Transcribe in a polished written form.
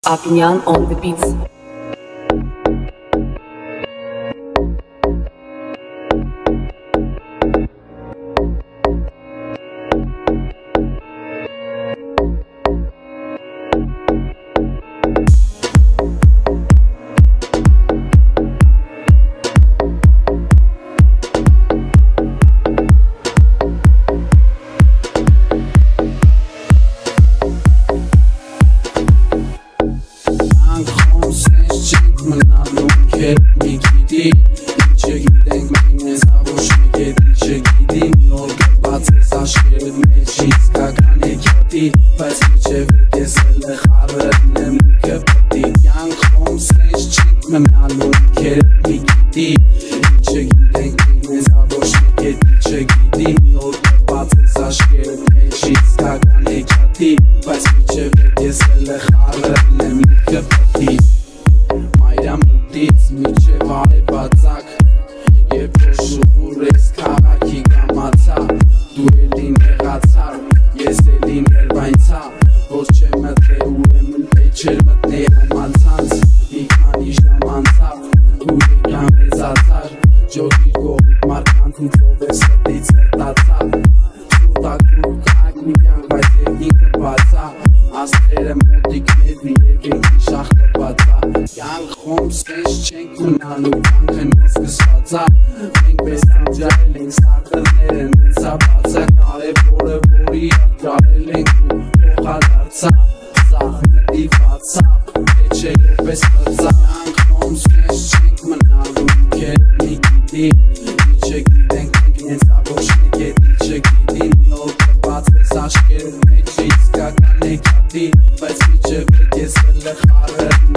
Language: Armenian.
Apinyan on the beats. Միգիտի չգիտենք մենք ես ավոր շմեկետի չգիտի մի օր կբացես աշխերդ մեջ իսկական եկյատի բայց միջև ես էլ է խարրն եմ լիքը պտի կյանքում սեզ չենք մնալու կերդ միգիտի չգիտենք մենք ես ավոր շմեկետի չգիտի մի օր կբացես աշխերդ մեջ իսկական եկյատի բայց միջև ես էլ է խարրն եմ լիքը պտի Մայրամուտից միջև արևածագ Երբ որ շուխուր ես քաղաքի կամացա Դու էլին եղացար, ես էլին երվայնցա Որ չեմ մտե ուրեմն պետք չէր մտնե համացանց Մի քանի ժամ անցավ, ու եկա մեծացար Ջոկիր կողիկ մարդկանցից ով է ստից հրտացավ Սուրտակրու կակ մի կյանք, բայց երկինքը բացա Աստղերը մոտիկների երկենքի շախտը բացա Կյանքում սեզ չենք մնալու կյանքը նոց կսվածա Մենք պես տանջարել ենք սակրները նենցա բացա Կարևորը որի ատկարել ենք ու փոխադարձա Սաղների վացապ, թե չէ պես պծա Կյանքում սեզ չենք մնալու կեր մի գիտի Չգիտենք մենք նենցա ոչ նեկետի չգիտի Մի օր կբացես աշխերդ մեջ իսկական եկյատի Բայց միջև ես էլ է խարրն